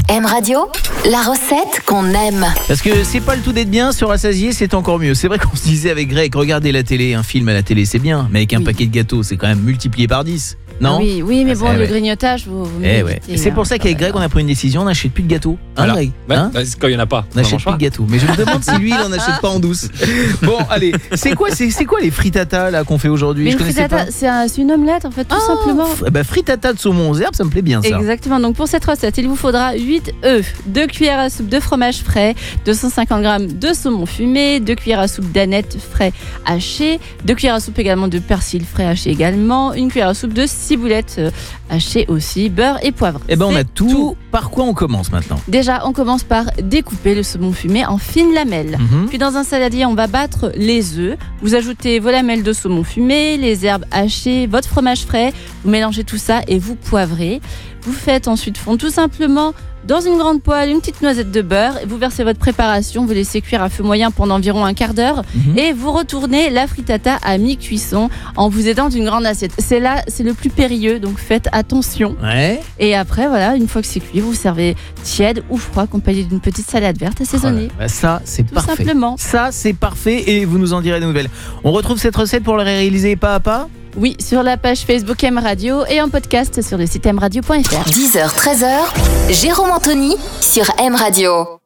M Radio, la recette qu'on aime. Parce que c'est pas le tout d'être bien, se rassasier c'est encore mieux. C'est vrai qu'on se disait avec Greg, regardez la télé, un film à la télé c'est bien, mais avec un paquet de gâteaux c'est quand même multiplié par 10. Non ? Oui, mais bon, le grignotage, vous ouais. C'est pour ça qu'avec Greg, on a pris une décision, on n'achète plus de gâteaux. Hein, Greg ? Quand il n'y en a pas. On n'achète plus de gâteaux. Mais je me demande si lui, il n'en achète pas en douce. Bon, allez, c'est quoi les frittata là qu'on fait aujourd'hui ? Mais je connaissais pas. C'est une omelette en fait, tout simplement. Frittata de saumon aux herbes, ça me plaît bien ça. Exactement, donc pour cette recette, il vous faudra 8 œufs, 2 cuillères à soupe de fromage frais, 250 g de saumon fumé, 2 cuillères à soupe d'anettes frais hachées, 2 cuillères à soupe également de persil frais haché également, 1 cuillère à soupe de ciboulette hachée aussi, beurre et poivre. Eh ben on a tout. Par quoi on commence maintenant ? Déjà, on commence par découper le saumon fumé en fines lamelles. Puis dans un saladier, on va battre les œufs. Vous ajoutez vos lamelles de saumon fumé, les herbes hachées, votre fromage frais. Vous mélangez tout ça et vous poivrez. Vous faites ensuite fondre tout simplement dans une grande poêle une petite noisette de beurre. Vous versez votre préparation, vous laissez cuire à feu moyen pendant environ un quart d'heure et vous retournez la frittata à mi-cuisson en vous aidant d'une grande assiette. C'est le plus périlleux, donc faites attention. Ouais. Et après, voilà, une fois que c'est cuit, vous servez tiède ou froid, accompagné d'une petite salade verte assaisonnée. Ça, c'est parfait. Tout simplement. Ça, c'est parfait et vous nous en direz des nouvelles. On retrouve cette recette pour la réaliser pas à pas ? Oui, sur la page Facebook M Radio et en podcast sur le site mradio.fr. 10h, 13h, Jérôme Anthony sur M Radio.